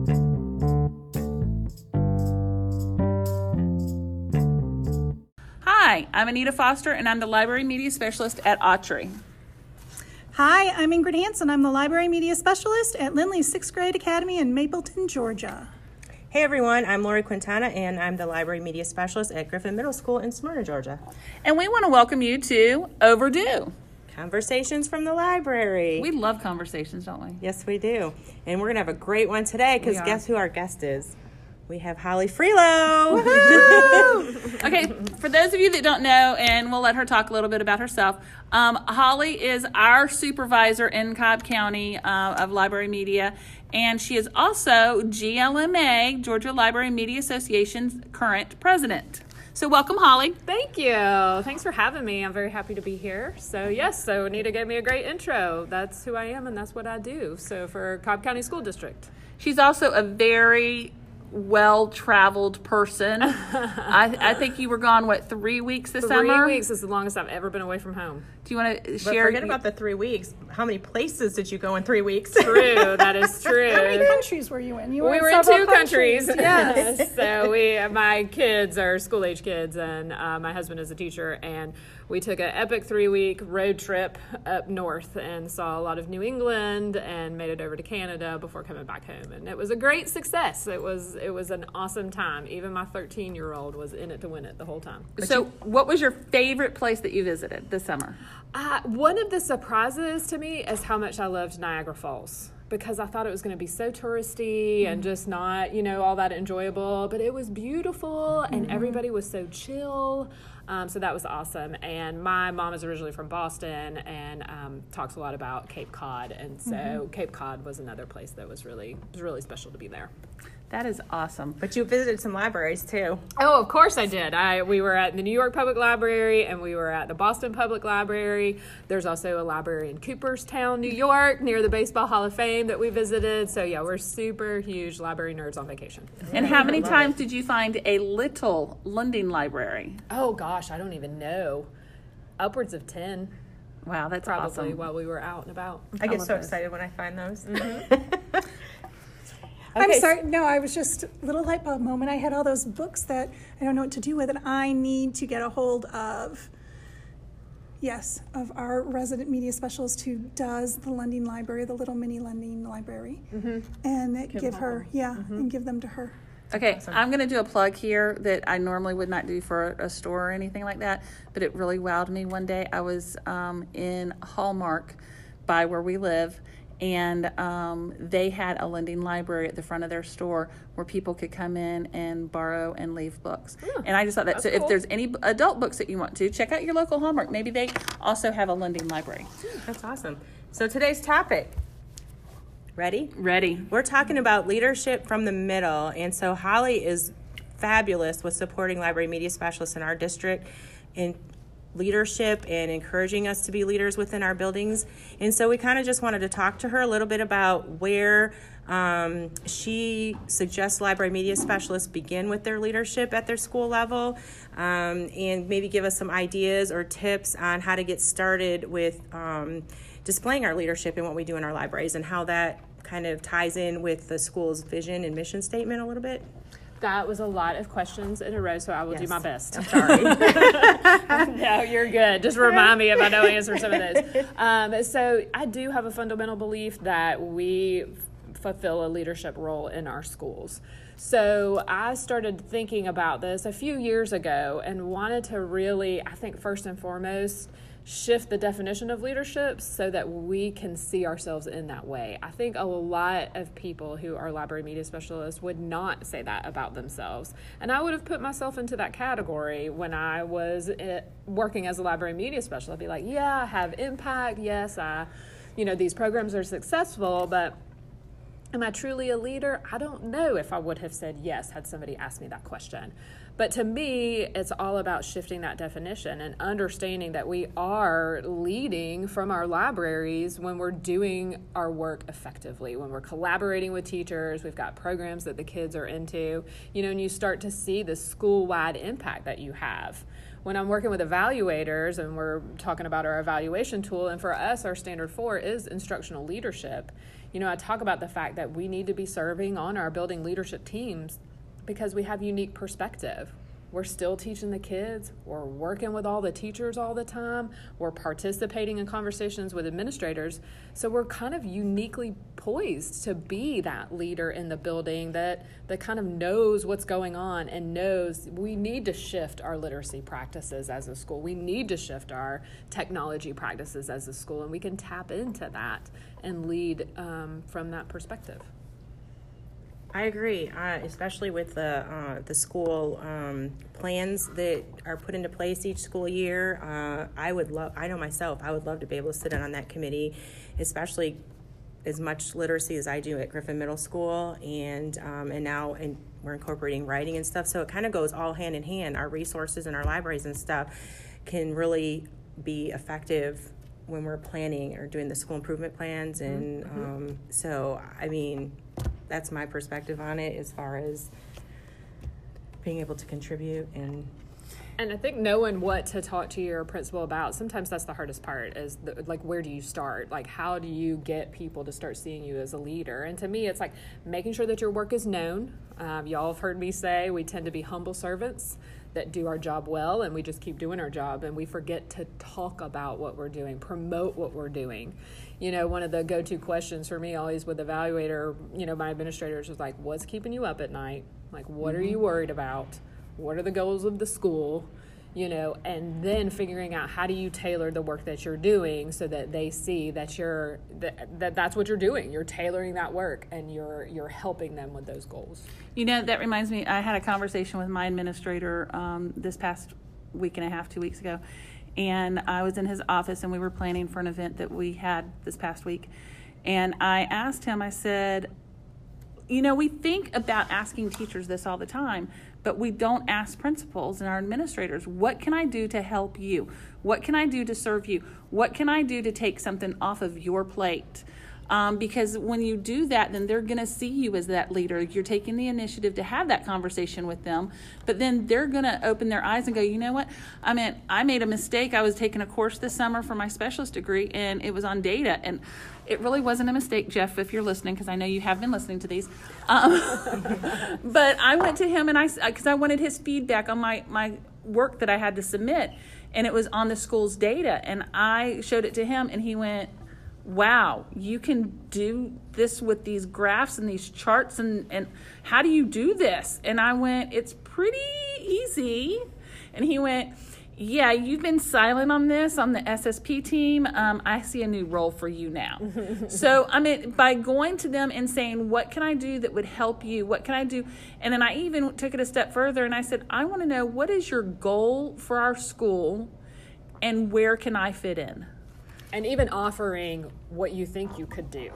Hi, I'm Anita Foster, and I'm the Library Media Specialist at Autry. Hi, I'm Ingrid Hansen. I'm the Library Media Specialist at Lindley's 6th Grade Academy in Mapleton, Georgia. Hey everyone, I'm Lori Quintana, and I'm the Library Media Specialist at Griffin Middle School in Smyrna, Georgia. And we want to welcome you to Overdue. Conversations from the library. We love conversations, don't we? Yes, we do. And we're going to have a great one today, because We are. guess who our guest is? We have Holly Freelo. Okay, for those of you that don't know, and we'll let her talk a little bit about herself, Holly is our supervisor in Cobb County of Library Media, and she is also GLMA, Georgia Library Media Association's current president. So welcome, Holly. Thank you. Thanks for having me. I'm very happy to be here. So Anita gave me a great intro. That's who I am and that's what I do. So for Cobb County School District. She's also a very well-traveled person. I think you were gone, 3 weeks this summer? 3 weeks is the longest I've ever been away from home. Do you want to But share? forget about the 3 weeks. How many places did you go in 3 weeks? True. That is true. How many countries were you in? You We were in several 2 countries. Yes. So my kids are school-age kids, and my husband is a teacher, and we took an epic 3-week road trip up north and saw a lot of New England and made it over to Canada before coming back home. And it was a great success. It was an awesome time. Even my 13-year-old was in it to win it the whole time. So what was your favorite place that you visited this summer? One of the surprises to me is how much I loved Niagara Falls, because I thought it was going to be so touristy and just not, all that enjoyable. But it was beautiful and everybody was so chill. So that was awesome. And my mom is originally from Boston and talks a lot about Cape Cod. And so Cape Cod was another place that was really special to be there. That is awesome. But you visited some libraries, too. Oh, of course I did. We were at the New York Public Library and we were at the Boston Public Library. There's also a library in Cooperstown, New York, near the Baseball Hall of Fame that we visited. So yeah, we're super huge library nerds on vacation. And how many times did you find a little Lunding library? Oh gosh, I don't even know. Upwards of 10, Wow, that's probably, awesome. while we were out and about. I get love so those. excited when I find those. I'm Okay. sorry. No, I was just a little light bulb moment. I had all those books that I don't know what to do with, and I need to get a hold of. Yes, of our resident media specialist who does the Lunding Library, the little mini Lunding Library, and give her, and give them to her. Okay, I'm going to do a plug here that I normally would not do for a store or anything like that, but it really wowed me one day. I was in Hallmark by where we live, and they had a Lunding Library at the front of their store where people could come in and borrow and leave books. And I just thought that, so cool. if there's any adult books that you want to, check out your local Hallmark. Maybe they also have a Lunding Library. That's awesome. So today's topic. Ready? Ready. We're talking about leadership from the middle, and so Holly is fabulous with supporting library media specialists in our district in leadership and encouraging us to be leaders within our buildings. And so we kind of just wanted to talk to her a little bit about where she suggests library media specialists begin with their leadership at their school level, and maybe give us some ideas or tips on how to get started with displaying our leadership in what we do in our libraries and how that kind of ties in with the school's vision and mission statement a little bit. That was a lot of questions in a row, so I will do Yes. my best. I'm sorry. No, you're good. Just remind me if I don't answer some of those. So I do have a fundamental belief that we fulfill a leadership role in our schools. So I started thinking about this a few years ago and wanted to really, I think first and foremost, shift the definition of leadership so that we can see ourselves in that way. I think a lot of people who are library media specialists would not say that about themselves. And I would have put myself into that category when I was working as a library media specialist. I'd be like, yeah, I have impact. Yes, these programs are successful, but am I truly a leader? I don't know if I would have said yes had somebody asked me that question. But to me, it's all about shifting that definition and understanding that we are leading from our libraries when we're doing our work effectively, when we're collaborating with teachers, we've got programs that the kids are into, and you start to see the school-wide impact that you have. When I'm working with evaluators and we're talking about our evaluation tool, and for us, our standard 4 is instructional leadership, I talk about the fact that we need to be serving on our building leadership teams because we have unique perspective. We're still teaching the kids. We're working with all the teachers all the time. We're participating in conversations with administrators. So we're kind of uniquely poised to be that leader in the building that kind of knows what's going on and knows we need to shift our literacy practices as a school. We need to shift our technology practices as a school, and we can tap into that and lead from that perspective. I agree, especially with the school plans that are put into place each school year. I know myself, I would love to be able to sit in on that committee, especially as much literacy as I do at Griffin Middle School, and now we're incorporating writing and stuff. So it kind of goes all hand in hand. Our resources and our libraries and stuff can really be effective when we're planning or doing the school improvement plans, and so I mean, that's my perspective on it as far as being able to contribute. And I think knowing what to talk to your principal about, sometimes that's the hardest part, is where do you start? Like, how do you get people to start seeing you as a leader? And to me, it's like making sure that your work is known. Y'all have heard me say we tend to be humble servants that do our job well, and we just keep doing our job, and we forget to talk about what we're doing, promote what we're doing. One of the go-to questions for me always with evaluator, my administrators was like, what's keeping you up at night? Like, what are you worried about? What are the goals of the school? And then figuring out how do you tailor the work that you're doing so that they see that that's what you're doing. You're tailoring that work, and you're helping them with those goals. That reminds me, I had a conversation with my administrator this past week and a half, 2 weeks ago, and I was in his office, and we were planning for an event that we had this past week. And I asked him, I said, we think about asking teachers this all the time, but we don't ask principals and our administrators, what can I do to help you? What can I do to serve you? What can I do to take something off of your plate? Because when you do that, then they're going to see you as that leader. You're taking the initiative to have that conversation with them, but then they're going to open their eyes and go, you know what? I made a mistake. I was taking a course this summer for my specialist degree, and it was on data, and it really wasn't a mistake, Jeff, if you're listening, because I know you have been listening to these. But I went to him, because I wanted his feedback on my work that I had to submit, and it was on the school's data, and I showed it to him, and he went, wow, you can do this with these graphs and these charts, and how do you do this? And I went, it's pretty easy. And he went, yeah, you've been silent on this on the SSP team. I see a new role for you now. So, by going to them and saying, what can I do that would help you? What can I do? And then I even took it a step further, and I said, I want to know, what is your goal for our school, and where can I fit in? And even offering what you think you could do.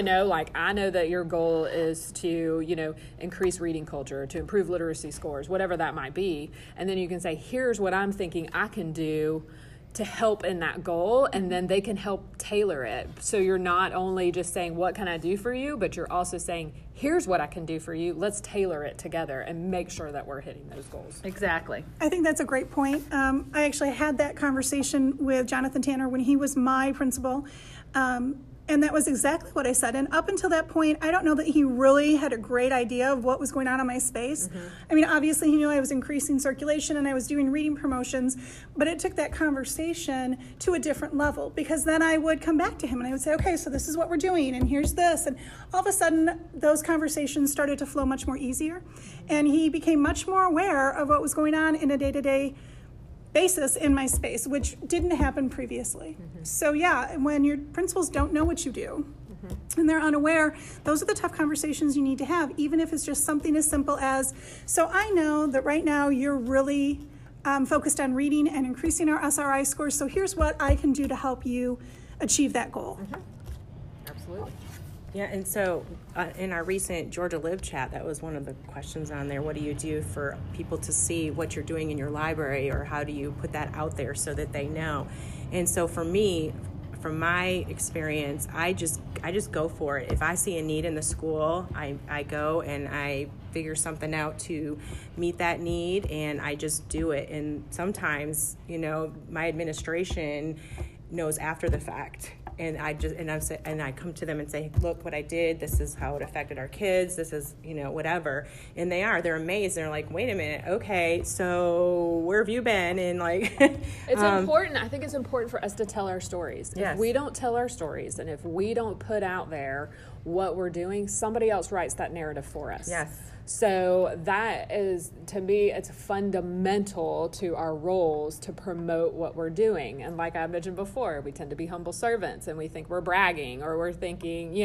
I know that your goal is to, increase reading culture, to improve literacy scores, whatever that might be. And then you can say, here's what I'm thinking I can do to help in that goal, and then they can help tailor it. So you're not only just saying, what can I do for you, but you're also saying, here's what I can do for you. Let's tailor it together and make sure that we're hitting those goals. Exactly. I think that's a great point. I actually had that conversation with Jonathan Tanner when he was my principal. And that was exactly what I said. And up until that point, I don't know that he really had a great idea of what was going on in my space. Obviously he knew I was increasing circulation and I was doing reading promotions, but it took that conversation to a different level, because then I would come back to him and I would say, okay, so this is what we're doing, and here's this. And all of a sudden, those conversations started to flow much more easier. And he became much more aware of what was going on in a day-to-day basis in my space, which didn't happen previously. So yeah, when your principals don't know what you do and they're unaware, those are the tough conversations you need to have, even if it's just something as simple as, so I know that right now you're really focused on reading and increasing our SRI scores, so here's what I can do to help you achieve that goal. Absolutely. Yeah, and so in our recent Georgia Live chat, that was one of the questions on there. What do you do for people to see what you're doing in your library, or how do you put that out there so that they know? And so for me, from my experience, I just go for it. If I see a need in the school, I go and I figure something out to meet that need, and I just do it. And sometimes, my administration knows after the fact, and I come to them and say, look what I did, this is how it affected our kids, this is, whatever. And they're amazed. They're like, wait a minute, okay, so where have you been? And like, it's important. I think it's important for us to tell our stories. Yes. If we don't tell our stories, and if we don't put out there what we're doing, somebody else writes that narrative for us. Yes. So that is, to me, it's fundamental to our roles to promote what we're doing. And like I mentioned before, we tend to be humble servants and we think we're bragging, or we're thinking,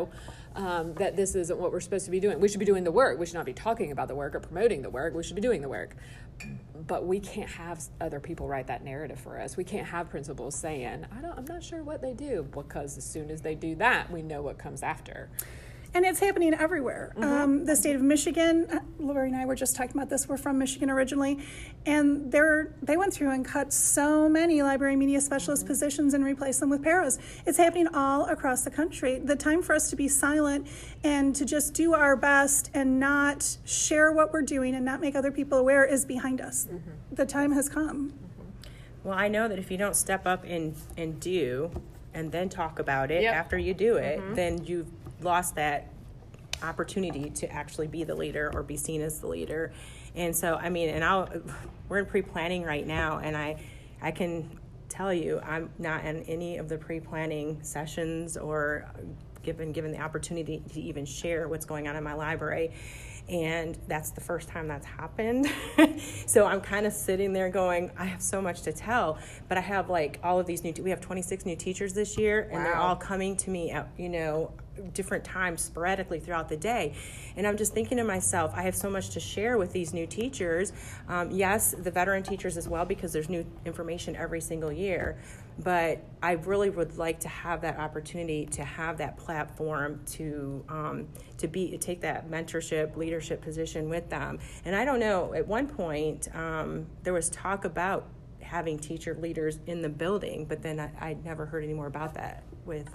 that this isn't what we're supposed to be doing. We should be doing the work. We should not be talking about the work or promoting the work. We should be doing the work. But we can't have other people write that narrative for us. We can't have principals saying, I'm not sure what they do, because as soon as they do that, we know what comes after. And it's happening everywhere. The state of Michigan, Lori and I were just talking about this. We're from Michigan originally. And they went through and cut so many library media specialist positions and replaced them with paras. It's happening all across the country. The time for us to be silent and to just do our best and not share what we're doing and not make other people aware is behind us. The time has come. Well, I know that if you don't step up and do, and then talk about it Yep. after you do it, then you've lost that opportunity to actually be the leader or be seen as the leader. And so, we're in pre-planning right now, and I can tell you I'm not in any of the pre-planning sessions or given the opportunity to even share what's going on in my library. And that's the first time that's happened. So I'm kind of sitting there going, I have so much to tell, but I have like all of these we have 26 new teachers this year, and they're all coming to me at, different times sporadically throughout the day. And I'm just thinking to myself, I have so much to share with these new teachers. Yes, the veteran teachers as well, because there's new information every single year. But I really would like to have that opportunity to have that platform to take that mentorship, leadership position with them. And I don't know, at one point, there was talk about having teacher leaders in the building, but then I never heard any more about that with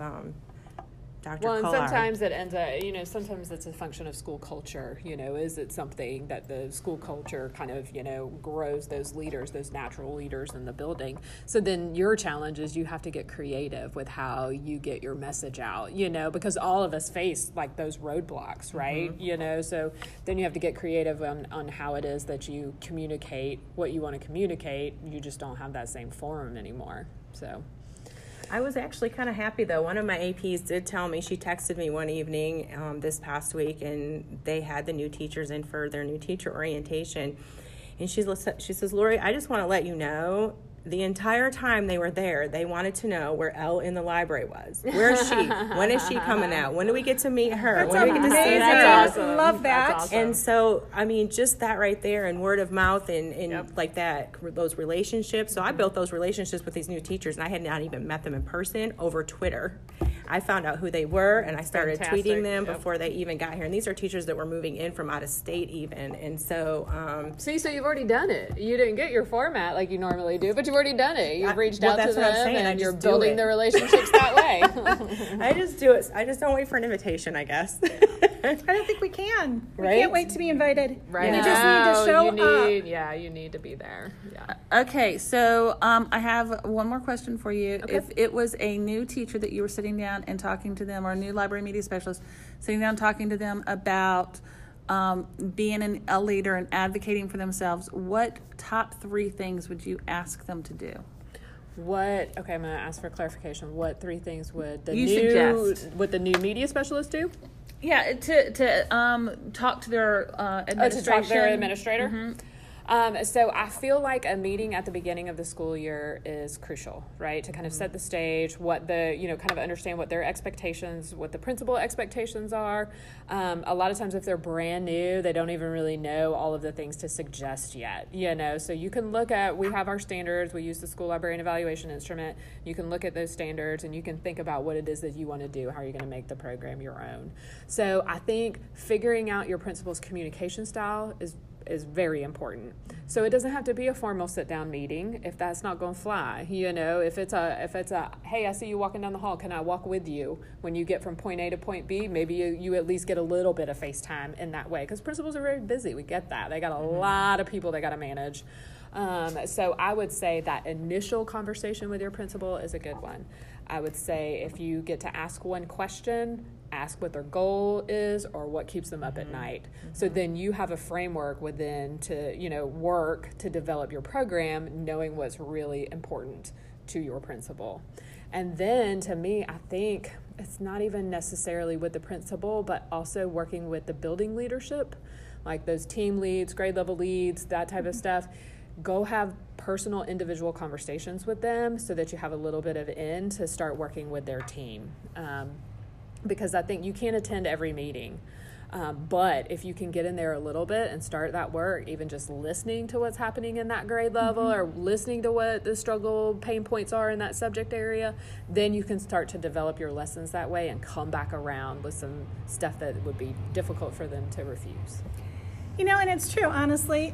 Dr. Well, and Kolar. sometimes it ends up, sometimes it's a function of school culture. Is it something that the school culture kind of, grows those leaders, those natural leaders in the building? So then your challenge is you have to get creative with how you get your message out, because all of us face like those roadblocks, right? So then you have to get creative on how it is that you communicate what you want to communicate. You just don't have that same forum anymore. So I was actually kind of happy, though. One of my APs did tell me, she texted me one evening this past week, and they had the new teachers in for their new teacher orientation. And she says, Lori, I just want to let you know, the entire time they were there, they wanted to know where Elle in the library was. Where is she? When is she coming out? When do we get to meet her? That's when do we get to see amazing. her? That's awesome. Love that. That's awesome. And so, just that right there, and word of mouth, and like that, those relationships. So I built those relationships with these new teachers, and I had not even met them in person, over Twitter. I found out who they were, and I started tweeting them before they even got here. And these are teachers that were moving in from out of state even. And so... so you've already done it. You didn't get your format like you normally do, but you've already done it. You've reached out to them, and you're building the relationships that way. I just do it. I just don't wait for an invitation, I guess. I don't think we can. Right? We can't wait to be invited. Right. You just need to show up. Yeah, you need to be there. Yeah. Okay, so I have one more question for you. Okay. If it was a new teacher that you were sitting down and talking to them, or a new library media specialist sitting down talking to them about being a leader and advocating for themselves, what top 3 things would you ask them to do? Okay, I'm going to ask for clarification. What 3 things would the new media specialist do? Yeah, to talk to their administration. To talk to their administrator? Mm-hmm. So I feel like a meeting at the beginning of the school year is crucial, right? To kind of set the stage, kind of understand what their expectations, what the principal expectations are. A lot of times if they're brand new, they don't even really know all of the things to suggest yet, So you can we have our standards. We use the school library and evaluation instrument. You can look at those standards and you can think about what it is that you want to do. How are you going to make the program your own? So I think figuring out your principal's communication style is very important. So it doesn't have to be a formal sit-down meeting if that's not going to fly. If it's a hey, I see you walking down the hall, can I walk with you when you get from point A to point B? Maybe you at least get a little bit of FaceTime in that way, because principals are very busy. We get that. They got a lot of people they got to manage. So I would say that initial conversation with your principal is a good one. I would say if you get to ask one question, ask what their goal is or what keeps them up at night. So then you have a framework within to, work to develop your program, knowing what's really important to your principal. And then to me, I think it's not even necessarily with the principal, but also working with the building leadership, like those team leads, grade level leads, that type of stuff. Go have personal individual conversations with them so that you have a little bit of in to start working with their team. Because I think you can't attend every meeting. But if you can get in there a little bit and start that work, even just listening to what's happening in that grade level or listening to what the struggle pain points are in that subject area, then you can start to develop your lessons that way and come back around with some stuff that would be difficult for them to refuse. And it's true, honestly.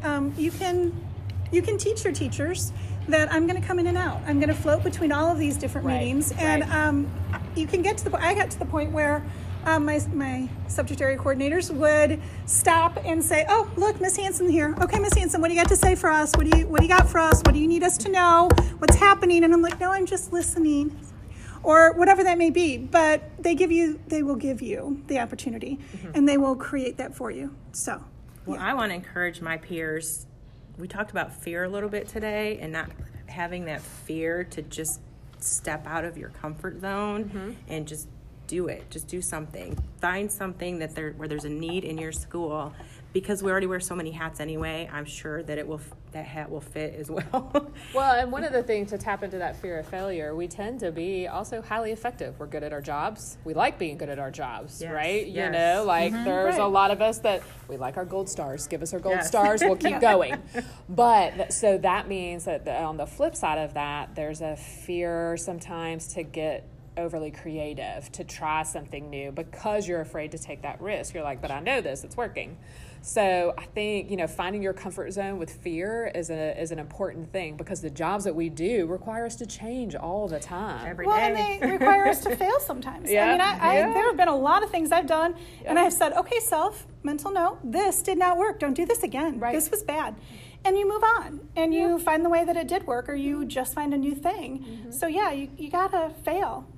You can teach your teachers that I'm going to come in and out. I'm going to float between all of these different meetings. And you can get to the point, I got to the point where my subject area coordinators would stop and say, oh, look, Miss Hanson here. Okay, Miss Hanson, what do you got to say for us? What do you got for us? What do you need us to know? What's happening? And I'm like, no, I'm just listening. Or whatever that may be. But they will give you the opportunity and they will create that for you. So, Well, I want to encourage my peers. We talked about fear a little bit today and not having that fear to just step out of your comfort zone and just do it. Just do something. Find something where there's a need in your school, because we already wear so many hats anyway. I'm sure that that hat will fit as well. Well, and one of the things to tap into that fear of failure, we tend to be also highly effective. We're good at our jobs. We like being good at our jobs, right? Yes. There's a lot of us that we like our gold stars. Give us our gold stars. We'll keep going. But so that means that on the flip side of that, there's a fear sometimes to get overly creative, to try something new because you're afraid to take that risk. You're like, but I know this, it's working. So I think, finding your comfort zone with fear is an important thing, because the jobs that we do require us to change all the time. Every day. and they require us to fail sometimes. I mean, there have been a lot of things I've done, and I have said, okay, mental note, this did not work. Don't do this again. Right. This was bad. And you move on, and you find the way that it did work, or you just find a new thing. So you gotta fail.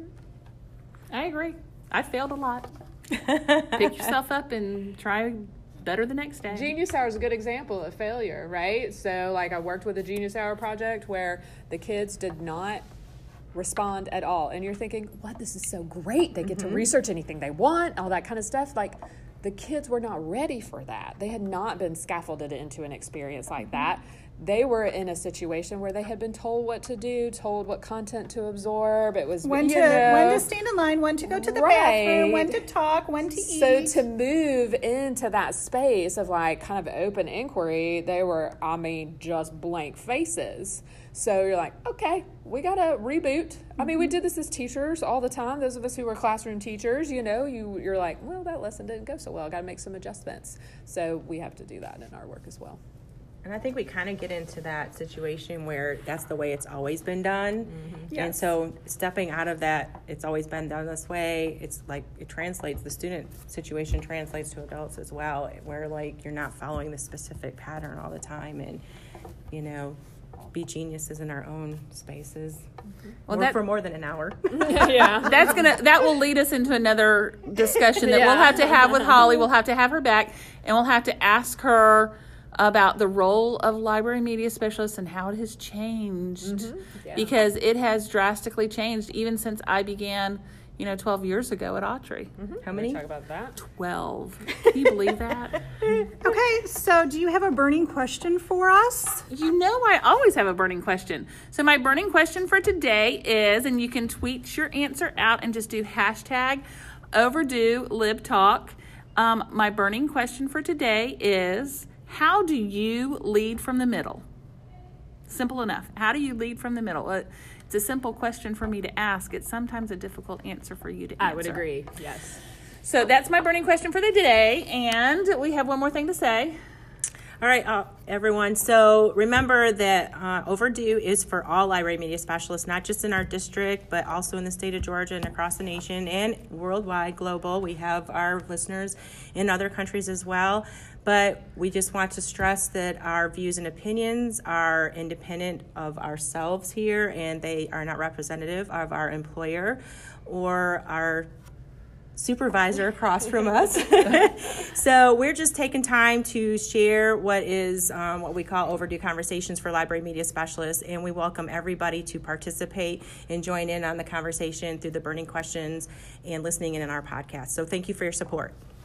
I agree. I failed a lot. Pick yourself up and try better the next day. Genius Hour is a good example of failure, right? So I worked with a Genius Hour project where the kids did not respond at all. And you're thinking, what, this is so great. They get to research anything they want, all that kind of stuff. The kids were not ready for that. They had not been scaffolded into an experience like that. They were in a situation where they had been told what to do, told what content to absorb. It was when to stand in line, when to go to the bathroom, when to talk, when to eat. So to move into that space of kind of open inquiry, they were, just blank faces. So you're like, okay, we got to reboot. I mean, we did this as teachers all the time. Those of us who were classroom teachers, you're like, well, that lesson didn't go so well. Got to make some adjustments. So we have to do that in our work as well. And I think we kind of get into that situation where that's the way it's always been done. Yes. And so stepping out of that, it's always been done this way, it's like it translates, the student situation translates to adults as well, where you're not following the specific pattern all the time, and be geniuses in our own spaces. Well, for more than an hour. That will lead us into another discussion that we'll have to have with Holly. We'll have to have her back, and we'll have to ask her about the role of library media specialists and how it has changed, because it has drastically changed even since I began, 12 years ago at Autry. How many? Talk about that. 12. Can you believe that? Okay, so do you have a burning question for us? I always have a burning question. So my burning question for today is, and you can tweet your answer out and just do #OverdueLibTalk. My burning question for today is, how do you lead from the middle? Simple enough. How do you lead from the middle? It's a simple question for me to ask. It's sometimes a difficult answer for you to answer. I would agree, yes. So that's my burning question for the day. And we have one more thing to say. All right, everyone. So remember that Overdue is for all library media specialists, not just in our district, but also in the state of Georgia and across the nation and worldwide, global. We have our listeners in other countries as well. But we just want to stress that our views and opinions are independent of ourselves here, and they are not representative of our employer or our supervisor across from us. So we're just taking time to share what is what we call Overdue Conversations for Library Media Specialists, and we welcome everybody to participate and join in on the conversation through the burning questions and listening in on our podcast. So thank you for your support.